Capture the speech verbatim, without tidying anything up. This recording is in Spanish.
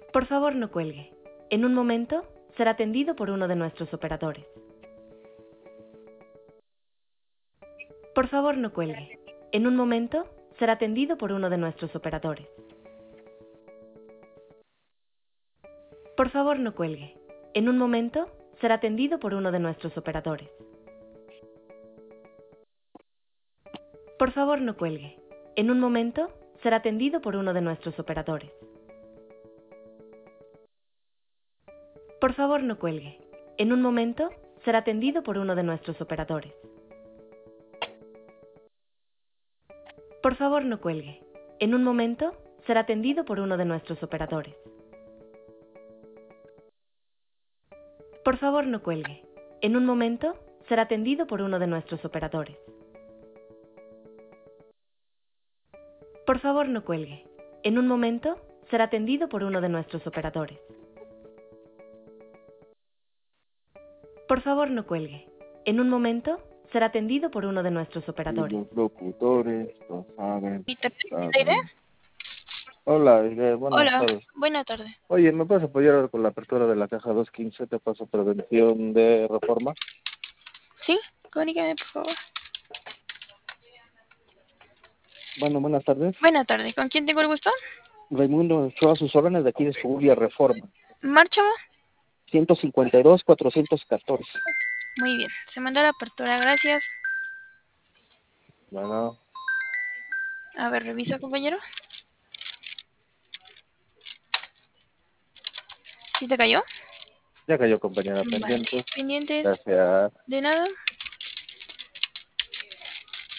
Por favor, no cuelgue. En un momento, será atendido por uno de nuestros operadores. Por favor, no cuelgue. En un momento, será atendido por uno de nuestros operadores. Por favor, no cuelgue. En un momento, será atendido por uno de nuestros operadores. Por favor, no cuelgue. En un momento, será atendido por uno de nuestros operadores. Por favor, no cuelgue. En un momento, será atendido por uno de nuestros operadores. Por favor, no cuelgue. En un momento, será atendido por uno de nuestros operadores. Por favor, no cuelgue. En un momento, será atendido por uno de nuestros operadores. Por favor, no cuelgue. En un momento, será atendido por uno de nuestros operadores. Por favor, no cuelgue. En un momento, será atendido por uno de nuestros Y operadores. los locutores no saben. ¿Y te saben. aire? Hola, eh, buenas Hola, tardes. buena tarde. Oye, ¿me puedes apoyar con la apertura de la caja doscientos quince? Te paso prevención de reforma. ¿Sí? Comunícame, por favor. Bueno, buenas tardes. Buena tarde. ¿Con quién tengo el gusto? Raimundo Ochoa, sus órdenes de aquí de Suburbia Reforma. ¿Márchamo? ciento cincuenta y dos, cuatrocientos catorce. Muy bien. Se mandó la apertura, gracias. Bueno, A ver, revisa, compañero. ¿Sí te cayó? ya cayó, compañera Vale. pendiente. Pendientes. Gracias. De nada.